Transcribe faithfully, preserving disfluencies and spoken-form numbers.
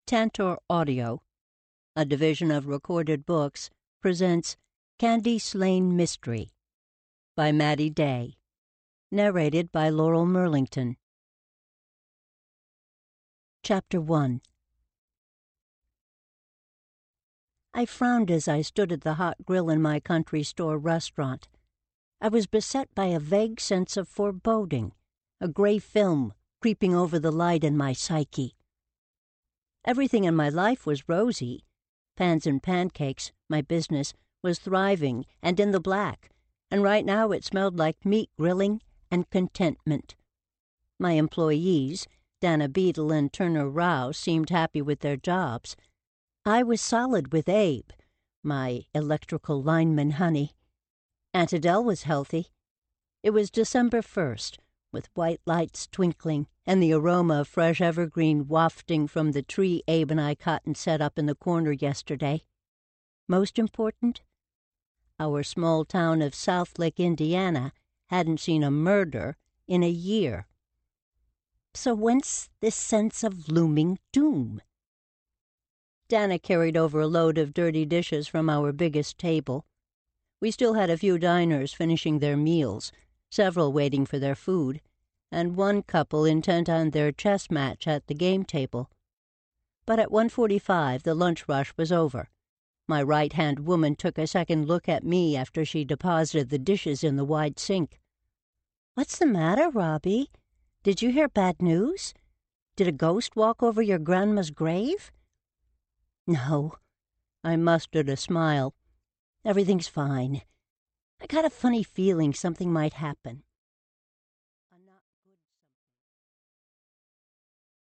Tantor Audio, a division of Recorded Books, presents Candy's Lane Mystery by Maddie Day, narrated by Laurel Merlington. Chapter one. I frowned as I stood at the hot grill in my country store restaurant. I was beset by a vague sense of foreboding, a gray film creeping over the light in my psyche. Everything in my life was rosy. Pans and Pancakes, my business, was thriving and in the black, and right now it smelled like meat grilling and contentment. My employees, Dana Beadle and Turner Rao, seemed happy with their jobs. I was solid with Abe, my electrical lineman honey. Aunt Adele was healthy. It was December first, with white lights twinkling and the aroma of fresh evergreen wafting from the tree Abe and I cut and set up in the corner yesterday. Most important, our small town of Southlake, Indiana, hadn't seen a murder in a year. So whence this sense of looming doom? Dana carried over a load of dirty dishes from our biggest table. We still had a few diners finishing their meals, several waiting for their food, and one couple intent on their chess match at the game table. But at one forty-five the lunch rush was over. My right-hand woman took a second look at me after she deposited the dishes in the wide sink. "What's the matter, Robbie? Did you hear bad news? Did a ghost walk over your grandma's grave?" "No." I mustered a smile. "Everything's fine. I got a funny feeling something might happen.